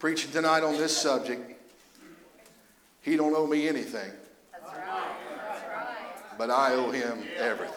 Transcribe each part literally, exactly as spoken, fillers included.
Preaching tonight on this subject. He don't owe me anything. That's right. That's right. But I owe him everything.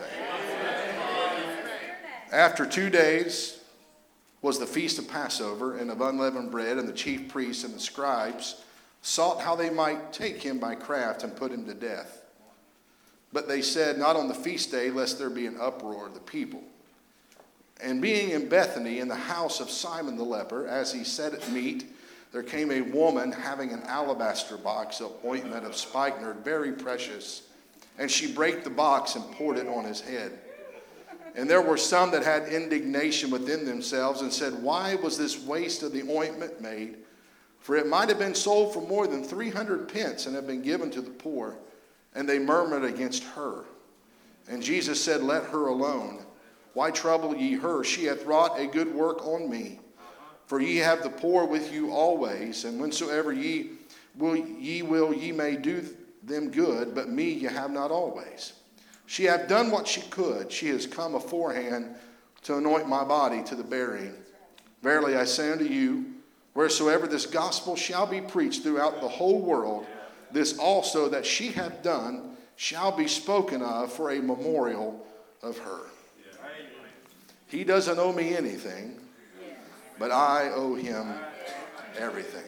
After two days was the feast of Passover and of unleavened bread, and the chief priests and the scribes sought how they might take him by craft and put him to death. But they said, not on the feast day, lest there be an uproar of the people. And being in Bethany, in the house of Simon the leper, as he sat at meat, there came a woman having an alabaster box of ointment of spikenard, very precious. And she brake the box and poured it on his head. And there were some that had indignation within themselves and said, why was this waste of the ointment made? For it might have been sold for more than three hundred pence and have been given to the poor. And they murmured against her. And Jesus said, let her alone. Why trouble ye her? She hath wrought a good work on me. For ye have the poor with you always, and whensoever ye will, ye will, ye may do them good, but me ye have not always. She hath done what she could. She has come aforehand to anoint my body to the burying. Verily I say unto you, wheresoever this gospel shall be preached throughout the whole world, this also that she hath done shall be spoken of for a memorial of her. He doesn't owe me anything, but I owe him everything.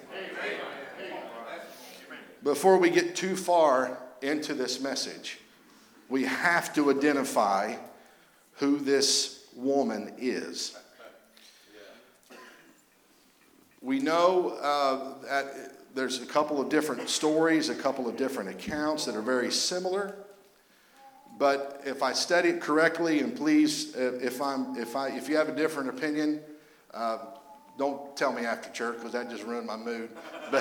Before we get too far into this message, we have to identify who this woman is. We know uh, that there's a couple of different stories, a couple of different accounts that are very similar. But if I study it correctly, and please, if I'm, if I, if you have a different opinion, uh, don't tell me after church because that just ruined my mood.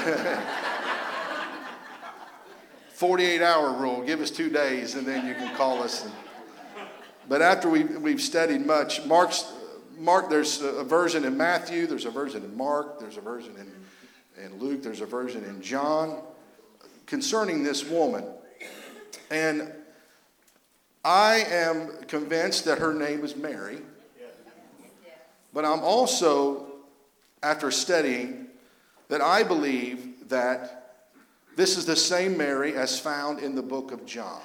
forty-eight hour rule. Give us two days, and then you can call us. And, but after we we've studied much, Mark's Mark. There's a version in Matthew. There's a version in Mark. There's a version in in Luke. There's a version in John concerning this woman, and I am convinced that her name is Mary. But I'm also, after studying, that I believe that this is the same Mary as found in the book of John.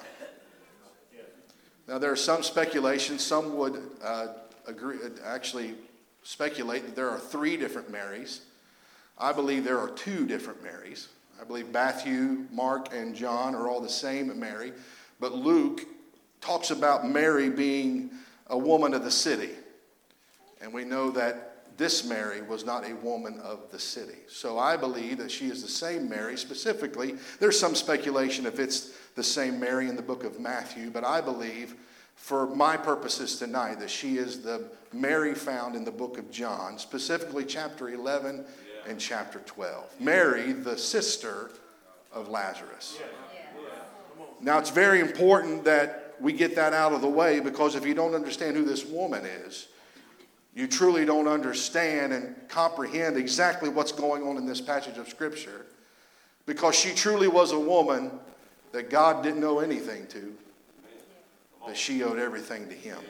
Now, there are some speculation. Some would uh, agree, actually speculate that there are three different Marys. I believe there are two different Marys. I believe Matthew, Mark, and John are all the same Mary. But Luke talks about Mary being a woman of the city. And we know that this Mary was not a woman of the city. So I believe that she is the same Mary. Specifically, there's some speculation if it's the same Mary in the book of Matthew, but I believe, for my purposes tonight, that she is the Mary found in the book of John, specifically chapter eleven yeah. and chapter twelve. Mary, the sister of Lazarus. Yeah. Yeah. Now, it's very important that we get that out of the way, because if you don't understand who this woman is, you truly don't understand and comprehend exactly what's going on in this passage of Scripture, because she truly was a woman that God didn't owe anything to, that she owed everything to him.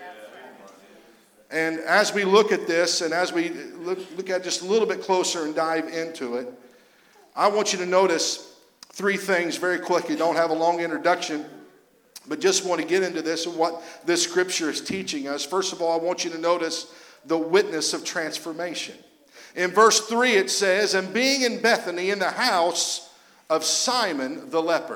And as we look at this, and as we look, look at it just a little bit closer and dive into it, I want you to notice three things very quickly. Don't have a long introduction, but just want to get into this and what this Scripture is teaching us. First of all, I want you to notice the witness of transformation. In verse three it says, and being in Bethany in the house of Simon the leper.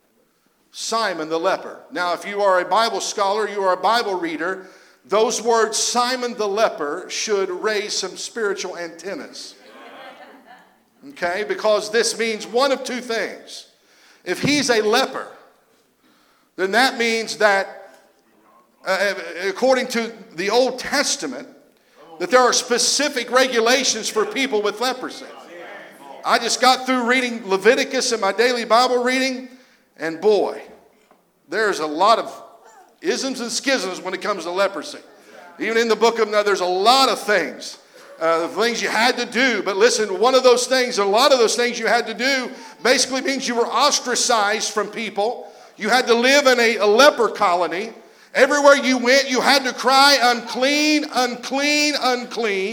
Simon the leper. Now, if you are a Bible scholar, you are a Bible reader, those words Simon the leper should raise some spiritual antennas. Okay? Because this means one of two things. If he's a leper, then that means that uh, according to the Old Testament, that there are specific regulations for people with leprosy. I just got through reading Leviticus in my daily Bible reading, and boy, there's a lot of isms and schisms when it comes to leprosy. Even in the book of, now, there's a lot of things, uh, things you had to do. But listen, one of those things, a lot of those things you had to do basically means you were ostracized from people. You had to live in a, a leper colony. Everywhere you went, you had to cry, unclean, unclean, unclean.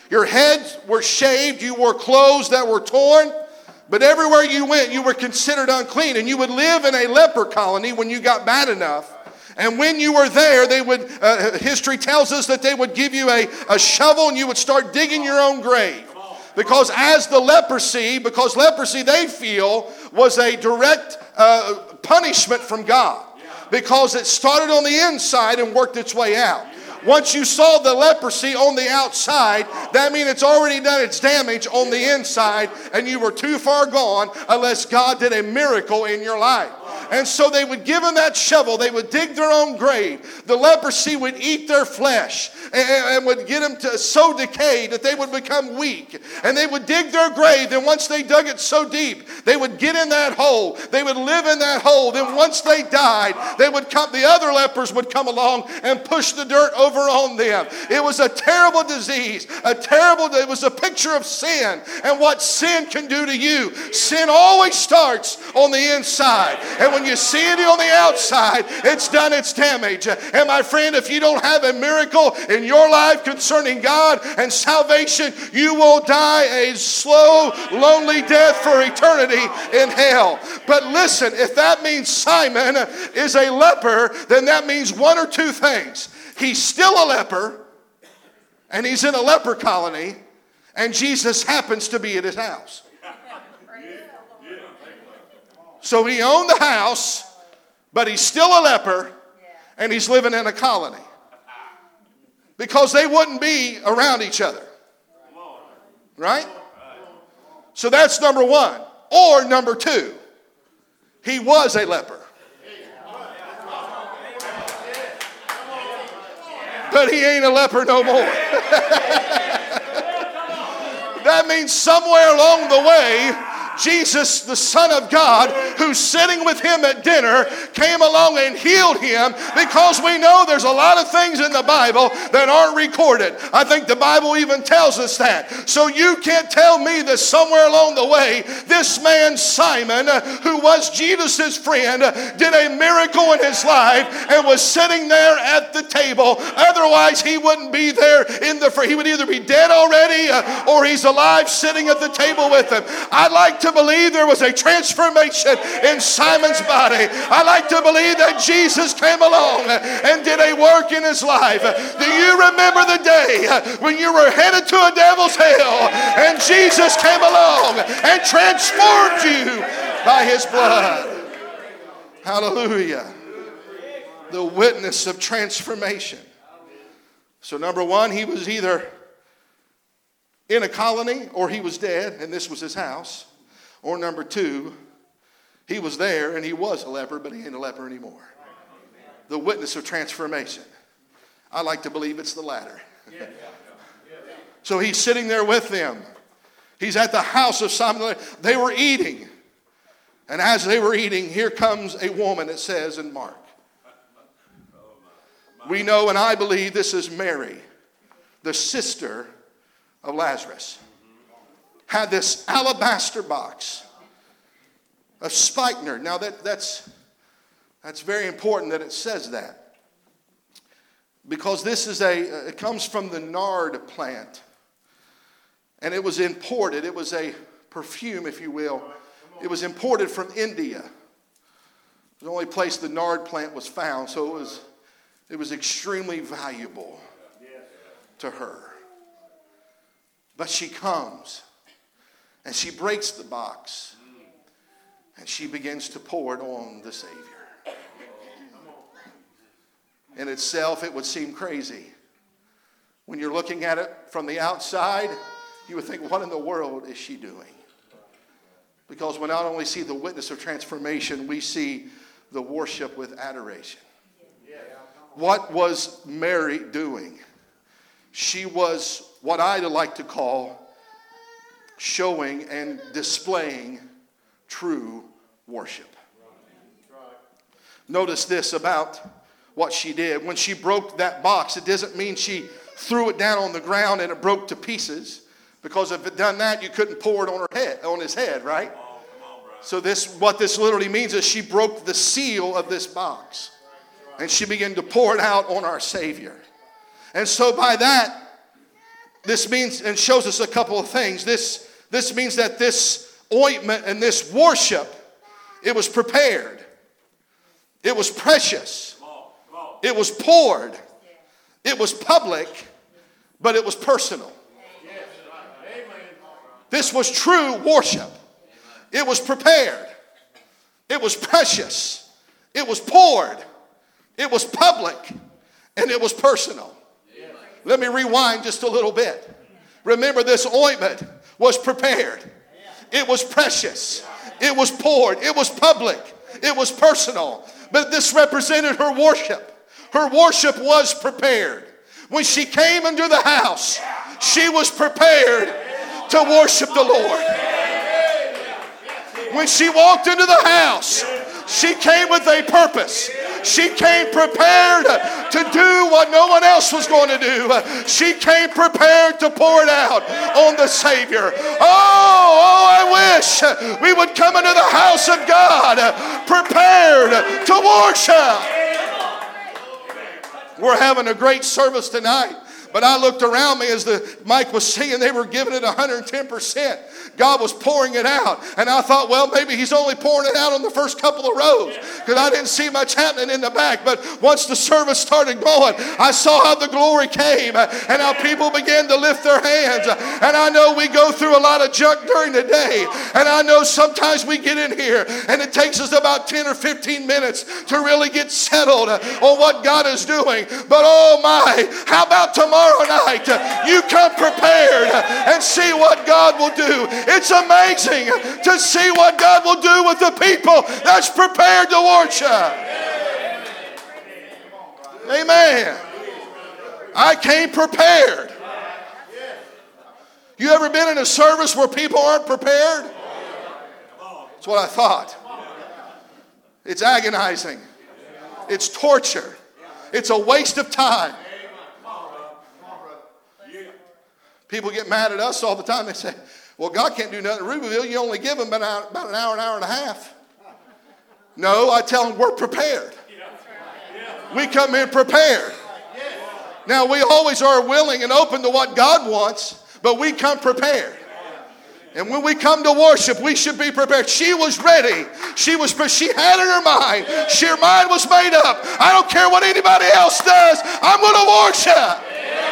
Your heads were shaved. You wore clothes that were torn. But everywhere you went, you were considered unclean. And you would live in a leper colony when you got bad enough. And when you were there, they would, uh, history tells us that they would give you a, a shovel and you would start digging your own grave. Because as the leprosy, because leprosy they feel was a direct uh, punishment from God. Because it started on the inside and worked its way out. Once you saw the leprosy on the outside, that means it's already done its damage on the inside, and you were too far gone unless God did a miracle in your life. And so they would give them that shovel. They would dig their own grave. The leprosy would eat their flesh and, and would get them to so decayed that they would become weak. And they would dig their grave. And once they dug it so deep, they would get in that hole. They would live in that hole. Then once they died, they would come. The other lepers would come along and push the dirt over on them. It was a terrible disease. A terrible. It was a picture of sin and what sin can do to you. Sin always starts on the inside. And when you see it on the outside, it's done its damage. And my friend, if you don't have a miracle in your life concerning God and salvation, you will die a slow, lonely death for eternity in hell. But listen, if that means Simon is a leper, then that means one or two things. He's still a leper, and he's in a leper colony, and Jesus happens to be at his house. So he owned the house, but he's still a leper, and he's living in a colony. Because they wouldn't be around each other. Right? So that's number one. Or number two, he was a leper. But he ain't a leper no more. That means somewhere along the way, Jesus, the Son of God, who's sitting with him at dinner, came along and healed him, because we know there's a lot of things in the Bible that aren't recorded. I think the Bible even tells us that. So you can't tell me that somewhere along the way, this man Simon, who was Jesus' friend, did a miracle in his life and was sitting there at the table. Otherwise, he wouldn't be there in the. He would either be dead already or he's alive sitting at the table with them. I'd like to believe there was a transformation in Simon's body. I like to believe that Jesus came along and did a work in his life. Do you remember the day when you were headed to a devil's hell and Jesus came along and transformed you by his blood? Hallelujah. The witness of transformation. So number one, he was either in a colony or he was dead and this was his house. Or number two, he was there and he was a leper, but he ain't a leper anymore. The witness of transformation. I like to believe it's the latter. So he's sitting there with them. He's at the house of Simon. They were eating. And as they were eating, here comes a woman, it says in Mark. We know and I believe this is Mary, the sister of Lazarus. Had this alabaster box of spikenard. Now that, that's, that's very important that it says that. Because this is a, it comes from the nard plant. And it was imported. It was a perfume, if you will. It was imported from India. The only place the nard plant was found. So it was, it was extremely valuable to her. But she comes. And she breaks the box. And she begins to pour it on the Savior. In itself, it would seem crazy. When you're looking at it from the outside, you would think, what in the world is she doing? Because we not only see the witness of transformation, we see the worship with adoration. What was Mary doing? She was what I'd like to call showing and displaying true worship. Notice this about what she did. When she broke that box, it doesn't mean she threw it down on the ground and it broke to pieces. Because if it done that, you couldn't pour it on her head, on his head, right? So this, what this literally means is she broke the seal of this box. And she began to pour it out on our Savior. And so by that, This means and shows us a couple of things. This, this means that this ointment and this worship, it was prepared. It was precious. It was poured. It was public, but it was personal. This was true worship. It was prepared. It was precious. It was poured. It was public. And it was personal. Let me rewind just a little bit. Remember, this ointment was prepared. It was precious. It was poured. It was public. It was personal. But this represented her worship. Her worship was prepared. When she came into the house, she was prepared to worship the Lord. When she walked into the house, she came with a purpose. She came prepared to do what no one else was going to do. She came prepared to pour it out on the Savior. Oh, oh, I wish we would come into the house of God prepared to worship. We're having a great service tonight. But I looked around me as the Mike was singing. They were giving it one hundred ten percent. God was pouring it out. And I thought, well, maybe he's only pouring it out on the first couple of rows, because I didn't see much happening in the back. But once the service started going, I saw how the glory came and how people began to lift their hands. And I know we go through a lot of junk during the day. And I know sometimes we get in here and it takes us about ten or fifteen minutes to really get settled on what God is doing. But oh my, how about tomorrow night? You come prepared and see what God will do. It's amazing to see what God will do with the people that's prepared to worship. Amen. I came prepared. You ever been in a service where people aren't prepared? That's what I thought. It's agonizing. It's torture. It's a waste of time. People get mad at us all the time. They say, well, God can't do nothing at Rubyville. You only give them about an hour, an hour and a half. No, I tell them we're prepared. We come in prepared. Now, we always are willing and open to what God wants, but we come prepared. And when we come to worship, we should be prepared. She was ready. She was. She had in her mind. Her mind was made up. I don't care what anybody else does. I'm going to worship.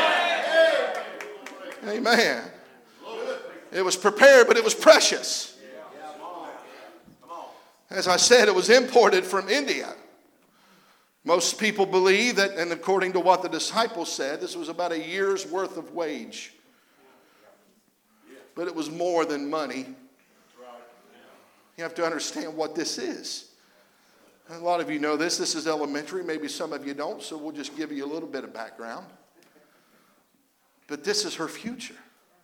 Amen. It was prepared, but it was precious. As I said, it was imported from India. Most people believe that, and according to what the disciples said, this was about a year's worth of wage. But it was more than money. You have to understand what this is. A lot of you know this. This is elementary. Maybe some of you don't, so we'll just give you a little bit of background. But this is her future.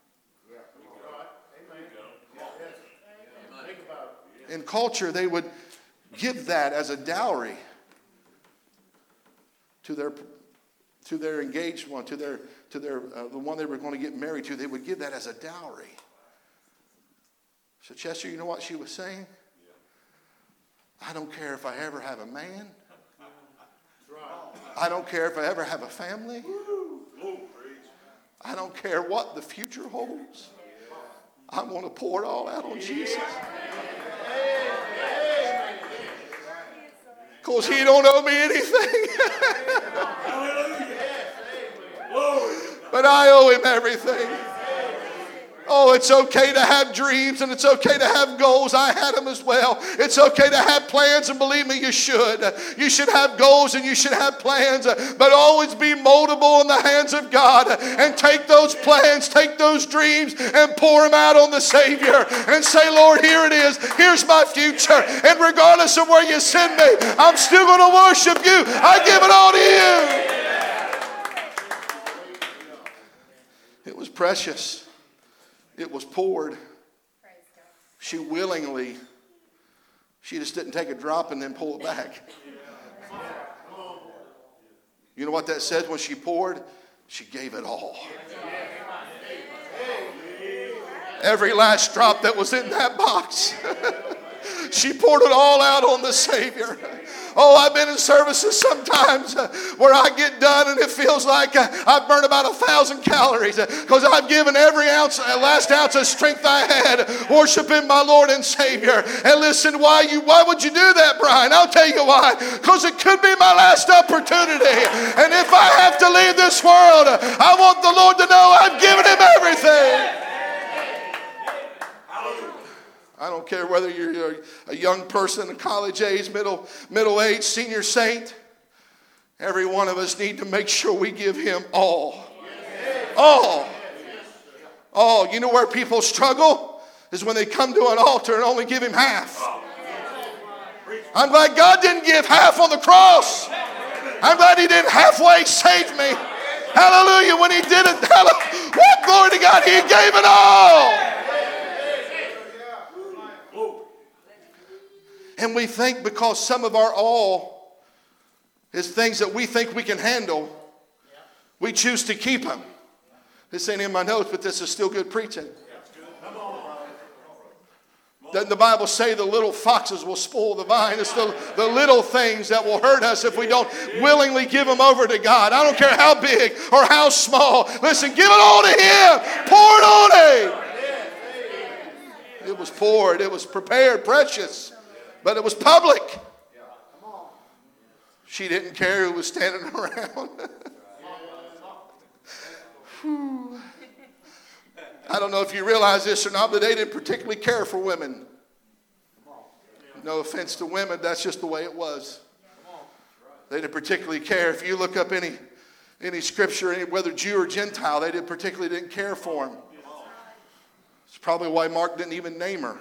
In culture, they would give that as a dowry to their to their engaged one, to their to their uh, the one they were going to get married to. They would give that as a dowry. So Chester, you know what she was saying? I don't care if I ever have a man. I don't care if I ever have a family. I don't care what the future holds. I'm going to pour it all out on Jesus. Because he don't owe me anything. But I owe him everything. Oh, it's okay to have dreams and it's okay to have goals. I had them as well. It's okay to have plans, and believe me, you should. You should have goals and you should have plans, but always be moldable in the hands of God and take those plans, take those dreams and pour them out on the Savior and say, Lord, here it is. Here's my future. And regardless of where you send me, I'm still going to worship you. I give it all to you. It was precious. It was poured. She willingly, she just didn't take a drop and then pull it back. You know what that says when she poured? She gave it all. Every last drop that was in that box. She poured it all out on the Savior. Oh, I've been in services sometimes uh, where I get done and it feels like uh, I've burned about a thousand calories because uh, I've given every ounce, uh, last ounce of strength I had worshiping my Lord and Savior. And listen, why you? Why would you do that, Brian? I'll tell you why. Because it could be my last opportunity. And if I have to leave this world, I want the Lord to know I've given Him everything. I don't care whether you're a young person, a college age, middle, middle age, senior saint. Every one of us need to make sure we give Him all. All. All. You know where people struggle? Is when they come to an altar and only give Him half. I'm glad God didn't give half on the cross. I'm glad He didn't halfway save me. Hallelujah. When He did it, what glory to God, He gave it all. And we think because some of our all is things that we think we can handle, we choose to keep them. This ain't in my notes, but this is still good preaching. Doesn't the Bible say the little foxes will spoil the vine? It's the, the little things that will hurt us if we don't willingly give them over to God. I don't care how big or how small. Listen, give it all to Him. Pour it on Him. It was poured. It was prepared, precious. But it was public. She didn't care who was standing around. I don't know if you realize this or not, but they didn't particularly care for women. No offense to women, that's just the way it was. They didn't particularly care. If you look up any any scripture, any, whether Jew or Gentile, they didn't particularly didn't care for them. It's probably why Mark didn't even name her.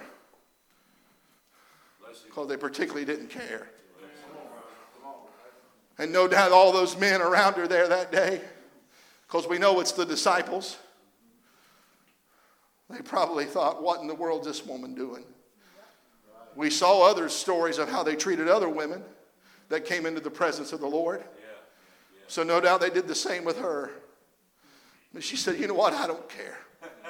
Because they particularly didn't care. And no doubt all those men around her there that day, because we know it's the disciples, they probably thought, what in the world is this woman doing? We saw other stories of how they treated other women that came into the presence of the Lord. So no doubt they did the same with her. And she said, you know what? I don't care.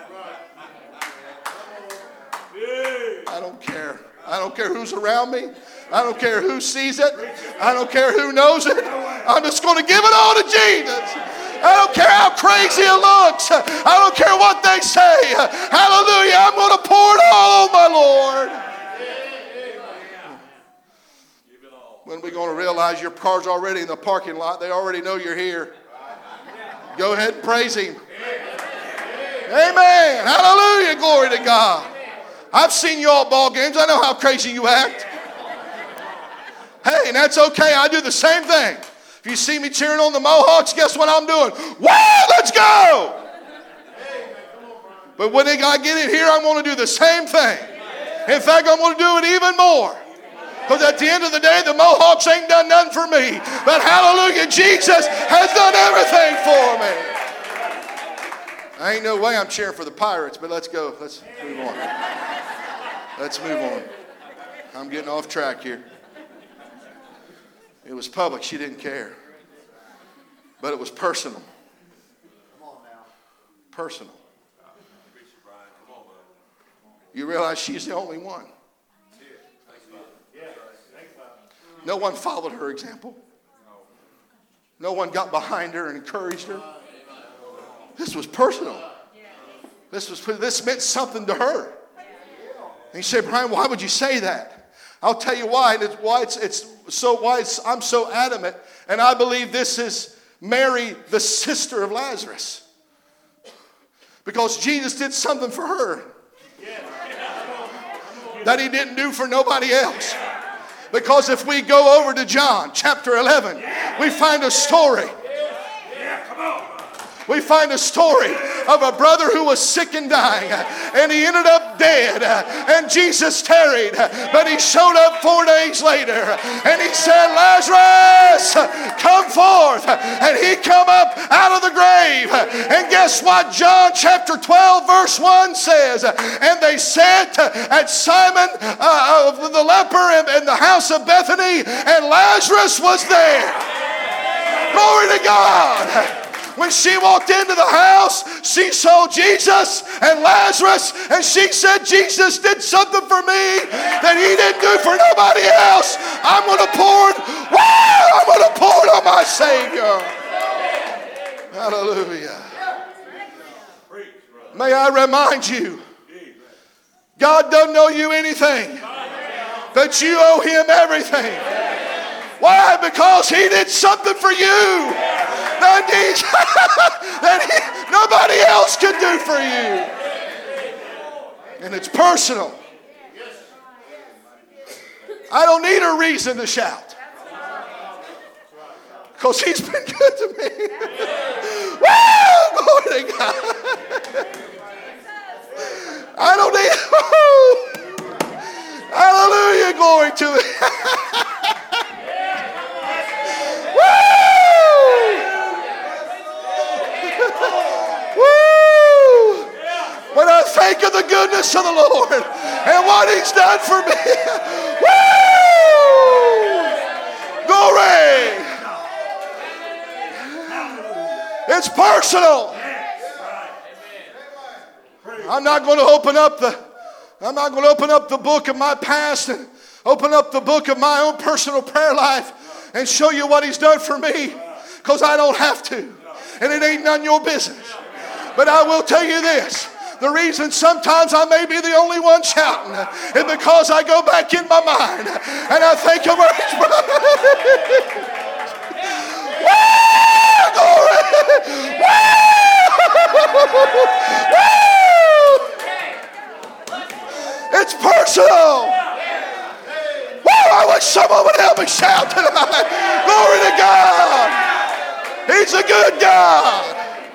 I don't care. I don't care who's around me. I don't care who sees it. I don't care who knows it. I'm just going to give it all to Jesus. I don't care how crazy it looks. I don't care what they say. Hallelujah. I'm going to pour it all on my Lord. When are we going to realize your car's already in the parking lot? They already know you're here. Go ahead and praise Him. Amen. Hallelujah. Glory to God. I've seen you all ball games. I know how crazy you act. Hey, and that's okay. I do the same thing. If you see me cheering on the Mohawks, guess what I'm doing? Wow, let's go! But when I get in here, I'm going to do the same thing. In fact, I'm going to do it even more. Because at the end of the day, the Mohawks ain't done nothing for me. But hallelujah, Jesus has done everything for me. I ain't no way I'm cheering for the Pirates, but let's go. Let's move on. Let's move on. I'm getting off track here. It was public. She didn't care. But it was personal. Personal. You realize she's the only one. No one followed her example. No one got behind her and encouraged her. This was personal. This was this meant something to her. And you say, Brian, why would you say that? I'll tell you why. And it's why it's, it's so why it's, I'm so adamant. And I believe this is Mary, the sister of Lazarus, because Jesus did something for her that He didn't do for nobody else. Because if we go over to John chapter eleven, we find a story. We find a story of a brother who was sick and dying, and he ended up dead, and Jesus tarried, but He showed up four days later, and He said, Lazarus, come forth, and he come up out of the grave. And guess what? John chapter twelve verse one says, and they sat at Simon uh, of the leper in, in the house of Bethany, and Lazarus was there. Glory to God. When she walked into the house, she saw Jesus and Lazarus, and she said, Jesus did something for me that he didn't do for nobody else. I'm going to pour it. Wow, I'm going to pour it on my Savior. Hallelujah. May I remind you, God doesn't owe you anything, but you owe him everything. Why? Because he did something for you that, he, that he, nobody else could do for you. And it's personal. I don't need a reason to shout, because he's been good to me. Woo! Glory to God. I don't need. Hallelujah! Glory to it. When I think of the goodness of the Lord and what he's done for me. Woo! Glory! It's personal. I'm not going to open up the I'm not going to open up the book of my past and open up the book of my own personal prayer life and show you what he's done for me, because I don't have to. And it ain't none of your business. But I will tell you this. The reason sometimes I may be the only one shouting is because I go back in my mind and I think of where he's brought. Woo! Glory! Woo! It's personal. Woo! I wish someone would help me shout tonight. Glory to God. He's a good God.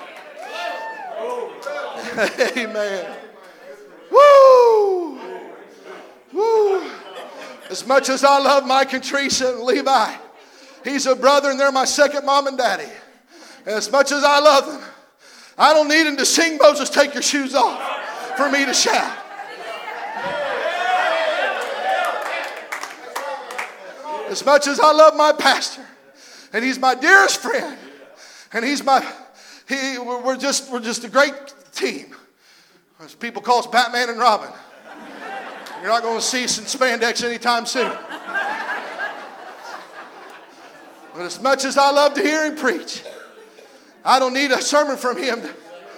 Amen. Woo! Woo! As much as I love Mike and Teresa and Levi, he's a brother and they're my second mom and daddy. And as much as I love them, I don't need him to sing Moses, take your shoes off for me to shout. As much as I love my pastor, and he's my dearest friend, and he's my, he, we're just, we're just a great team. As people call us Batman and Robin. You're not going to see some spandex anytime soon. But as much as I love to hear him preach, I don't need a sermon from him. To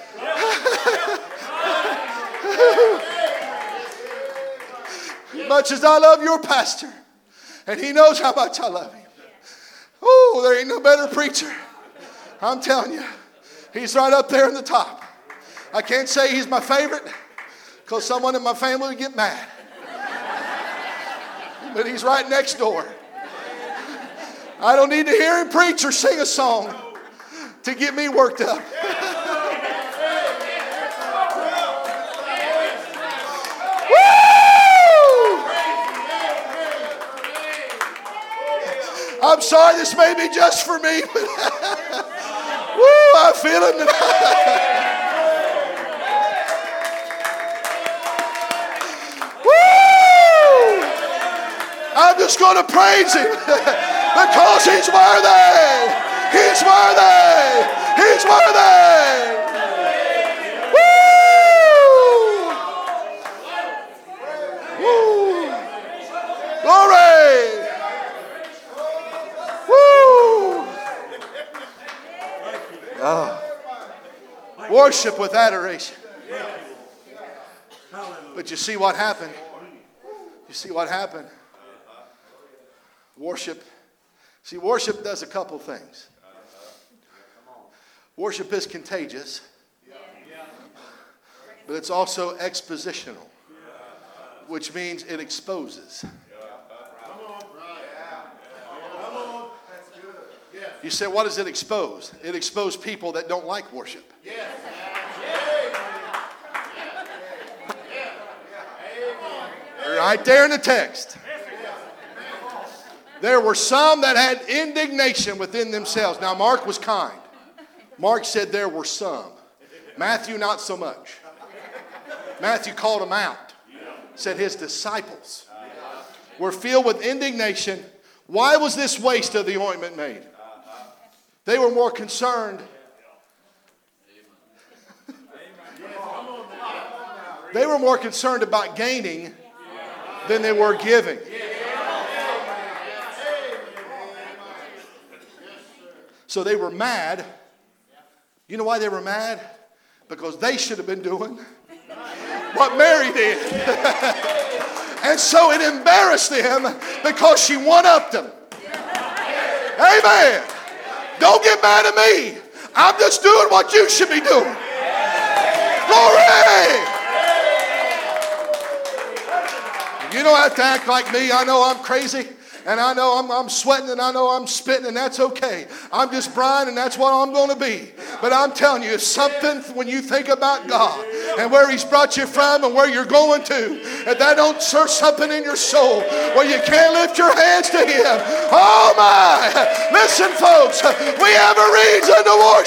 as much as I love your pastor, and he knows how much I love him. Oh, there ain't no better preacher. I'm telling you, he's right up there in the top. I can't say he's my favorite, because someone in my family would get mad. But he's right next door. I don't need to hear him preach or sing a song to get me worked up. Woo! I'm sorry, this may be just for me, but woo, I feel him tonight. I'm just going to praise him because he's worthy. He's worthy. He's worthy. Woo! Woo! Glory! Woo! Oh. Worship with adoration. But you see what happened? You see what happened? Worship. See, worship does a couple things. Worship is contagious, but it's also expositional, which means it exposes. You say, what does it expose? It exposed people that don't like worship. Right there in the text. There were some that had indignation within themselves. Now, Mark was kind. Mark said there were some. Matthew, not so much. Matthew called them out. Said his disciples were filled with indignation. Why was this waste of the ointment made? They were more concerned They were more concerned about gaining than they were giving. So they were mad. You know why they were mad? Because they should have been doing what Mary did. And so it embarrassed them because she one-upped them. Amen. Don't get mad at me. I'm just doing what you should be doing. Glory. You don't have to act like me. I know I'm crazy. And I know I'm, I'm sweating and I know I'm spitting, and that's okay. I'm just Brian, and that's what I'm going to be. But I'm telling you, it's something when you think about God and where He's brought you from and where you're going to, and that don't search something in your soul where you can't lift your hands to Him. Oh my! Listen, folks, we have a reason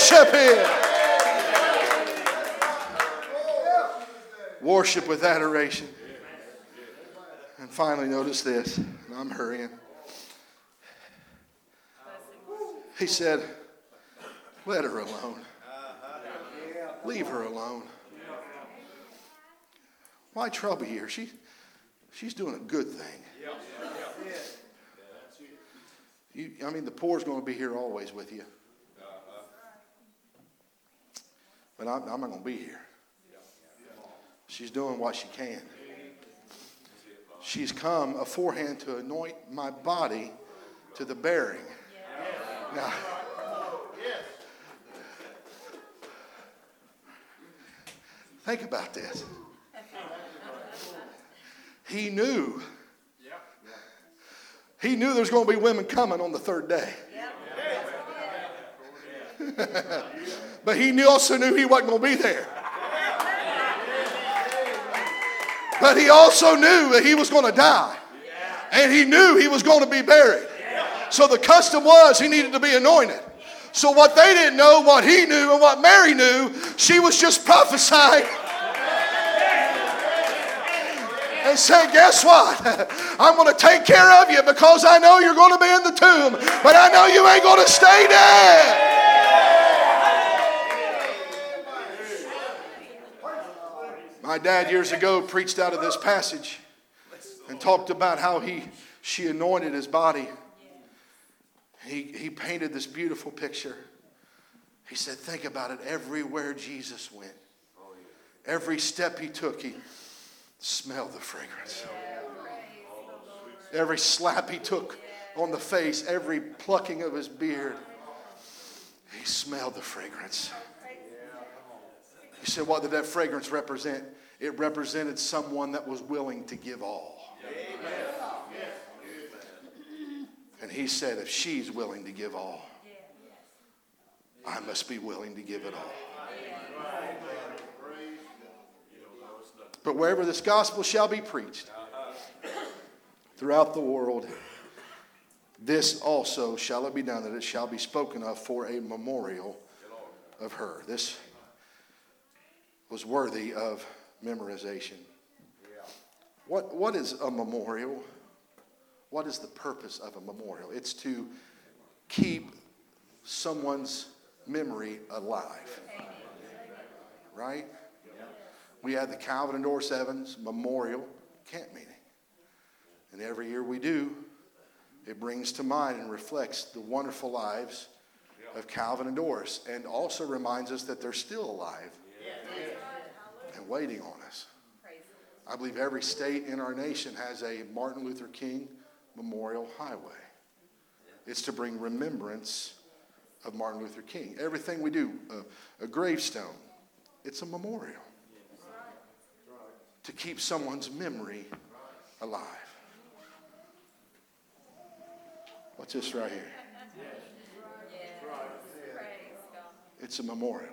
to worship Him. Worship with adoration. And finally, notice this, and I'm hurrying. He said, let her alone. Leave her alone. Why trouble her? She, she's doing a good thing. You, I mean, the poor's going to be here always with you. But I'm, I'm not going to be here. She's doing what she can. She's come aforehand to anoint my body to the bearing. Now, think about this. He knew. He knew there's going to be women coming on the third day. But he knew, also knew he wasn't going to be there. But he also knew that he was going to die. And he knew he was going to be buried. So the custom was he needed to be anointed. So what they didn't know, what he knew, and what Mary knew, she was just prophesying. And said, guess what? I'm going to take care of you because I know you're going to be in the tomb. But I know you ain't going to stay dead. My dad years ago preached out of this passage and talked about how he she anointed his body. He, he painted this beautiful picture. He said, think about it. Everywhere Jesus went, every step he took, he smelled the fragrance. Every slap he took on the face, every plucking of his beard, he smelled the fragrance. He said, what did that fragrance represent? It represented someone that was willing to give all. And he said, if she's willing to give all, I must be willing to give it all. But wherever this gospel shall be preached throughout the world, this also shall it be done, that it shall be spoken of for a memorial of her. This was worthy of memorization. What, what is a memorial? What is the purpose of a memorial? It's to keep someone's memory alive. Right? We had the Calvin and Doris Evans Memorial Camp Meeting. And every year we do, it brings to mind and reflects the wonderful lives of Calvin and Doris, and also reminds us that they're still alive and waiting on us. I believe every state in our nation has a Martin Luther King Memorial Highway. It's to bring remembrance of Martin Luther King. Everything we do, a, a gravestone, it's a memorial to keep someone's memory alive. What's this right here? It's a memorial.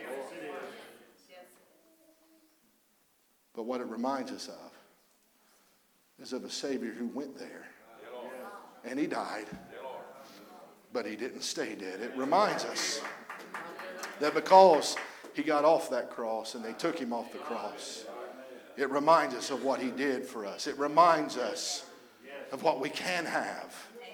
But what it reminds us of is of a Savior who went there. And he died. But he didn't stay dead. It reminds us that because he got off that cross and they took him off the cross, it reminds us of what he did for us. It reminds us of what we can have.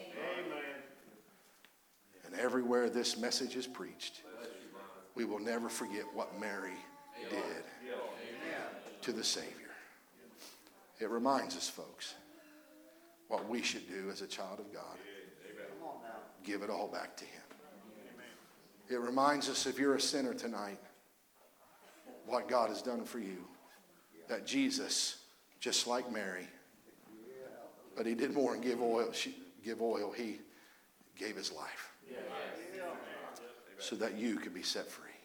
And everywhere this message is preached, we will never forget what Mary did. to the Savior. It reminds us, folks, what we should do as a child of God. Give it all back to Him. It reminds us, if you're a sinner tonight, what God has done for you. That Jesus, just like Mary, but He did more than give oil. She, give oil. He gave His life so that you could be set free.